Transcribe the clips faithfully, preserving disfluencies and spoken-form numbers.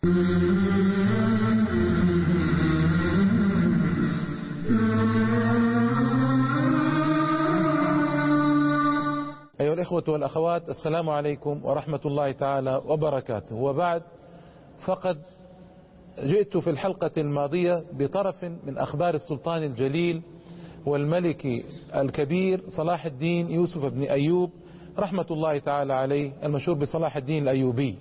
أيها الإخوة والأخوات، السلام عليكم ورحمة الله تعالى وبركاته. وبعد، فقد جئت في الحلقة الماضية بطرف من أخبار السلطان الجليل والملك الكبير صلاح الدين يوسف بن أيوب رحمة الله تعالى عليه، المشهور بصلاح الدين الأيوبي.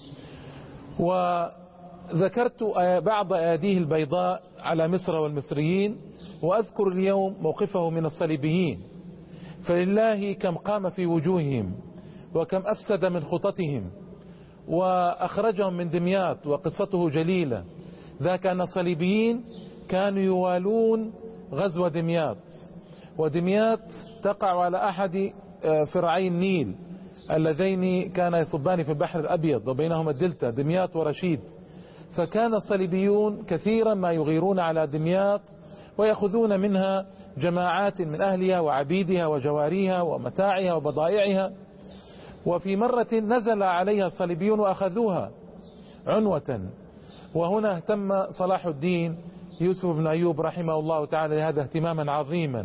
وذكرت بعض أياديه البيضاء على مصر والمصريين، وأذكر اليوم موقفه من الصليبيين، فلله كم قام في وجوههم وكم أفسد من خططهم وأخرجهم من دمياط. وقصته جليلة، ذاك أن الصليبيين كانوا يوالون غزو دمياط، ودمياط تقع على أحد فرعي النيل اللذين كان يصبان في البحر الأبيض وبينهما الدلتا، دمياط ورشيد. فكان الصليبيون كثيرا ما يغيرون على دمياط ويأخذون منها جماعات من أهلها وعبيدها وجواريها ومتاعها وبضائعها. وفي مرة نزل عليها الصليبيون وأخذوها عنوة، وهنا اهتم صلاح الدين يوسف بن أيوب رحمه الله تعالى لهذا اهتماما عظيما،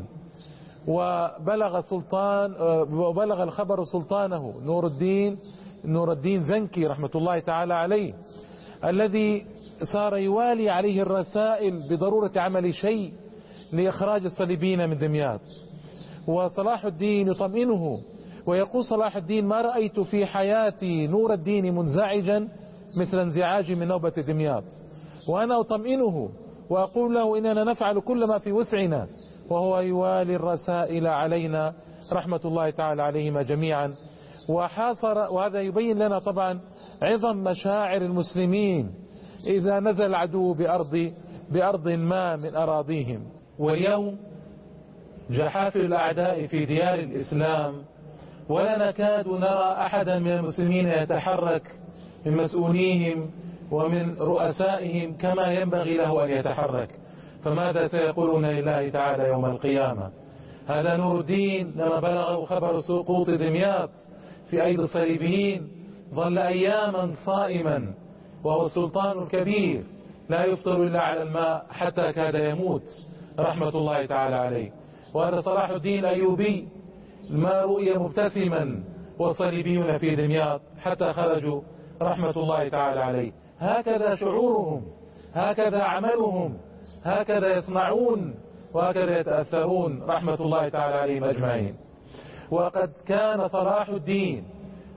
وبلغ سلطان وبلغ الخبر سلطانه نور الدين نور الدين زنكي رحمة الله تعالى عليه، الذي صار يوالي عليه الرسائل بضرورة عمل شيء لإخراج الصليبيين من دمياط. وصلاح الدين يطمئنه ويقول صلاح الدين: ما رأيت في حياتي نور الدين منزعجا مثل انزعاجي من نوبة دمياط. وأنا أطمئنه وأقول له إننا نفعل كل ما في وسعنا، وهو يوالي الرسائل علينا رحمة الله تعالى عليهما جميعا. وحاصر، وهذا يبين لنا طبعا عظم مشاعر المسلمين إذا نزل العدو بأرض بأرض ما من أراضيهم. واليوم جحافل الأعداء في ديار الإسلام، ولا نكاد نرى أحدا من المسلمين يتحرك من مسؤوليهم ومن رؤسائهم كما ينبغي له أن يتحرك. فماذا سيقولون لله تعالى يوم القيامة؟ هذا نور الدين لما بلغه خبر سقوط دمياط في أيدي الصليبيين ظل أياما صائما، وهو السلطان الكبير لا يفطر إلا على الماء حتى كاد يموت رحمة الله تعالى عليه. وهذا صلاح الدين الأيوبي ما رؤي مبتسما والصليبيون في دمياط حتى خرجوا رحمة الله تعالى عليه. هكذا شعورهم، هكذا عملهم، هكذا يصنعون، وهكذا يتأثرون رحمة الله تعالى عليهم أجمعين. وقد كان صلاح الدين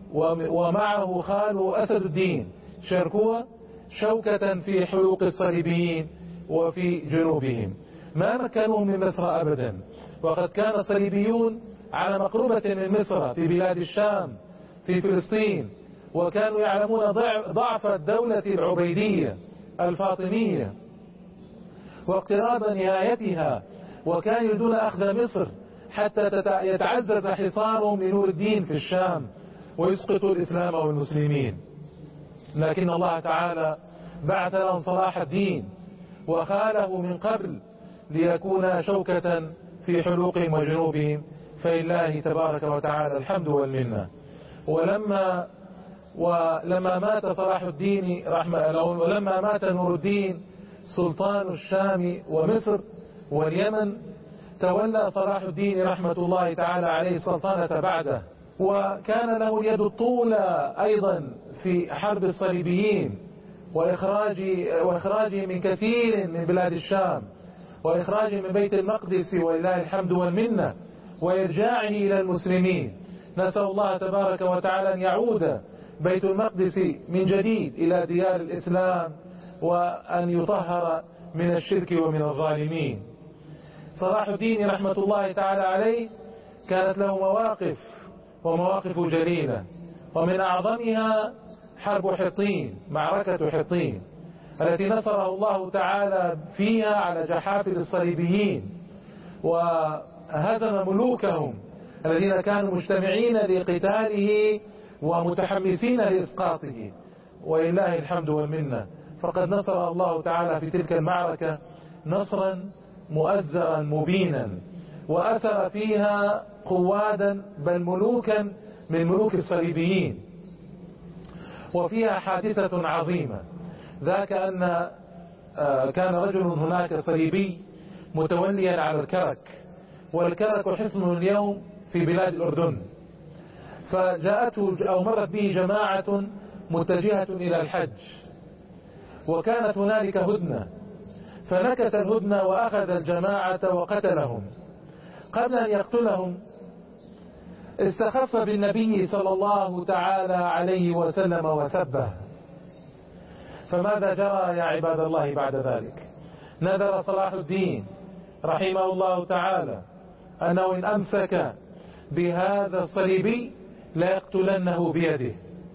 ومعه خاله أسد الدين شاركوا شوكة في حلوق الصليبيين وفي جنوبهم، ما مكنوهم من مصر أبدا. وقد كان الصليبيون على مقربة من مصر في بلاد الشام في فلسطين، وكانوا يعلمون ضعف الدولة العبيدية الفاطمية واقتراب نهايتها، وكانوا يريدون أخذ مصر حتى يتعزز حصارهم لنور الدين في الشام ويسقطوا الإسلام والمسلمين. لكن الله تعالى بعث لهم صلاح الدين وخاله من قبل ليكون شوكة في حلوقهم وجنوبهم، فلله تبارك وتعالى الحمد والمنة. ولما ولما مات صلاح الدين رحمة ولما مات نور الدين سلطان الشام ومصر واليمن، تولى صلاح الدين رحمة الله تعالى عليه السلطنة بعده، وكان له اليد الطولى أيضا في حرب الصليبيين وإخراج وإخراجه من كثير من بلاد الشام، وإخراجه من بيت المقدس ولله الحمد والمنة، وإرجاعه إلى المسلمين. نسأل الله تبارك وتعالى أن يعود بيت المقدس من جديد إلى ديار الإسلام، وأن يطهر من الشرك ومن الظالمين. صلاح الدين رحمة الله تعالى عليه كانت له مواقف ومواقف جليلة، ومن أعظمها حرب حطين، معركة حطين التي نصره الله تعالى فيها على جحافل الصليبيين وهزم ملوكهم الذين كانوا مجتمعين لقتاله ومتحمسين لإسقاطه، ولله الحمد والمنة. فقد نصر الله تعالى في تلك المعركة نصرا مؤزرا مبينا، وأثر فيها قوادا بل ملوكا من ملوك الصليبيين. وفيها حادثة عظيمة، ذاك أن كان رجل هناك صليبي متوليا على الكرك، والكرك حصن اليوم في بلاد الأردن، فجاءته أو مرت به جماعة متجهة إلى الحج، وكانت هنالك هدنة، فنكث الهدنة وأخذ الجماعة وقتلهم. قبل أن يقتلهم استخف بالنبي صلى الله تعالى عليه وسلم وسبه. فماذا جرى يا عباد الله بعد ذلك؟ نذر صلاح الدين رحمه الله تعالى أنه إن أمسك بهذا الصليبي لا يقتلنه بيده.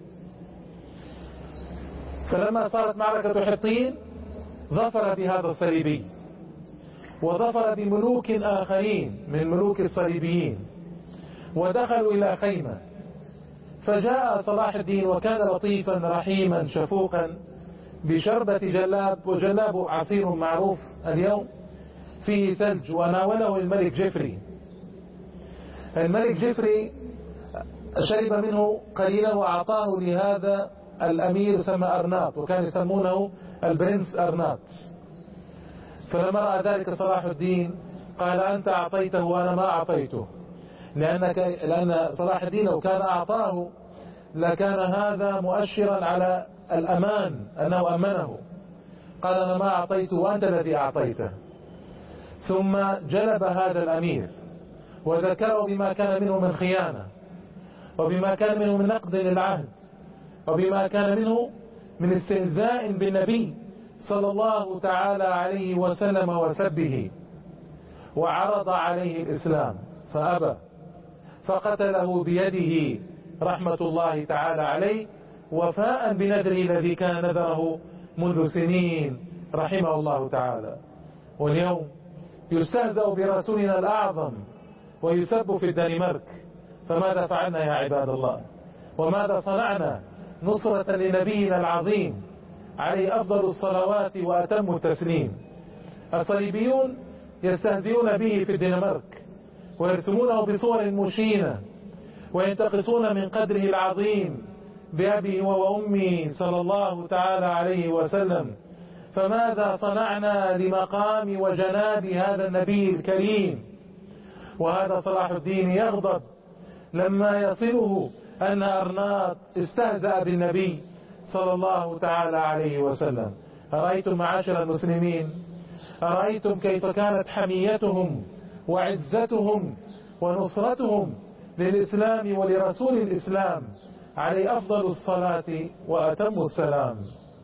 فلما صارت معركة حطين ظفر بهذا الصليبي، وظفر بملوك آخرين من ملوك الصليبيين، ودخلوا إلى خيمة، فجاء صلاح الدين وكان لطيفا رحيما شفوقا بشربة جلاب، وجلاب عصير معروف اليوم فيه ثلج، وناوله الملك جيفري. الملك جيفري شرب منه قليلا وأعطاه لهذا الأمير يسمى أرناط، وكان يسمونه البرنس أرناط. فلما رأى ذلك صلاح الدين قال أنت أعطيته وأنا ما أعطيته، لأنك لأن صلاح الدين لو كان أعطاه لكان هذا مؤشرا على الأمان أنه أمنه. قال أنا ما أعطيته وأنت الذي أعطيته. ثم جلب هذا الأمير وذكره بما كان منه من خيانة، وبما كان منه من نقض للعهد، وبما كان منه من استهزاء بالنبي صلى الله تعالى عليه وسلم وسبه، وعرض عليه الإسلام فأبى، فقتله بيده رحمة الله تعالى عليه، وفاء بنذره الذي كان نذره منذ سنين رحمه الله تعالى. واليوم يستهزأ برسولنا الأعظم ويسب في الدنمارك، فماذا فعلنا يا عباد الله؟ وماذا صنعنا نصرة لنبينا العظيم عليه أفضل الصلوات وأتم التسليم؟ الصليبيون يستهزئون به في الدنمارك ويرسمونه بصور مشينة، وينتقصون من قدره العظيم بأبي وأمي صلى الله تعالى عليه وسلم. فماذا صنعنا لمقام وجناب هذا النبي الكريم؟ وهذا صلاح الدين يغضب لما يصله أن أرناط استهزأ بالنبي صلى الله تعالى عليه وسلم. أرأيتم معاشر المسلمين، أرأيتم كيف كانت حميتهم وعزتهم ونصرتهم للإسلام ولرسول الإسلام عليه أفضل الصلاة وأتم السلام.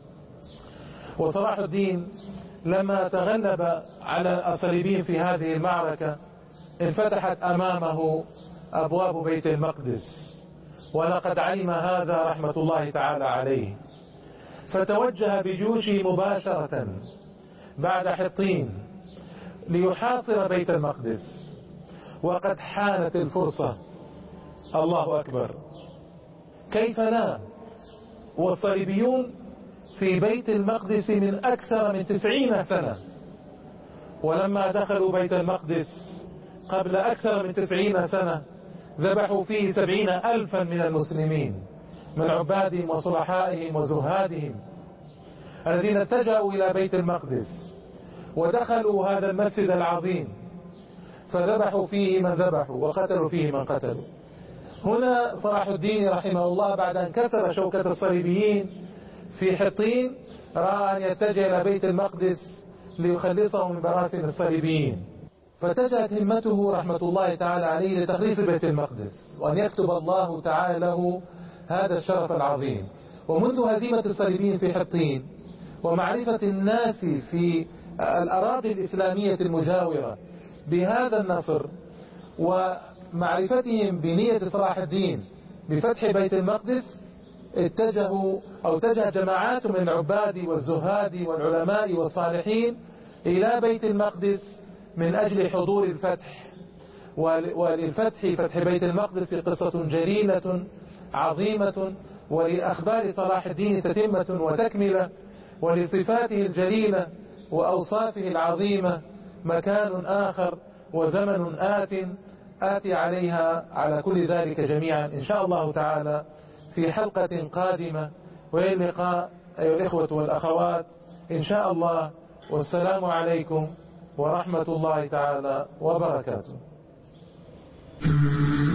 وصلاح الدين لما تغلب على الصليبيين في هذه المعركة انفتحت أمامه أبواب بيت المقدس، ولقد علم هذا رحمة الله تعالى عليه، فتوجه بجيوشه مباشرة بعد حطين ليحاصر بيت المقدس، وقد حانت الفرصة. الله أكبر، كيف لا؟ والصليبيون في بيت المقدس من أكثر من تسعين سنة، ولما دخلوا بيت المقدس قبل أكثر من تسعين سنة ذبحوا فيه سبعين ألفا من المسلمين، من عبادهم وصلحائهم وزهادهم الذين اتجهوا إلى بيت المقدس ودخلوا هذا المسجد العظيم، فذبحوا فيه من ذبحوا وقتلوا فيه من قتلوا. هنا صلاح الدين رحمه الله بعد أن كسر شوكة الصليبيين في حطين رأى أن يتجه إلى بيت المقدس ليخلصه من براثن الصليبيين، فاتجهت همته رحمة الله تعالى عليه لتخليص بيت المقدس، وأن يكتب الله تعالى له هذا الشرف العظيم. ومنذ هزيمة الصليبيين في حطين ومعرفة الناس في الأراضي الإسلامية المجاورة بهذا النصر، ومعرفتهم بنية صلاح الدين بفتح بيت المقدس، اتجهوا أو اتجه جماعات من العباد والزهاد والعلماء والصالحين إلى بيت المقدس من أجل حضور الفتح. وللفتح فتح بيت المقدس قصة جليلة عظيمة، ولأخبار صلاح الدين تتمة وتكملة، ولصفاته الجليلة وأوصافه العظيمة مكان آخر وزمن آت آتي عليها على كل ذلك جميعا إن شاء الله تعالى في حلقة قادمة. وإلى اللقاء أيها الإخوة والأخوات إن شاء الله. والسلام عليكم ورحمة الله تعالى وبركاته.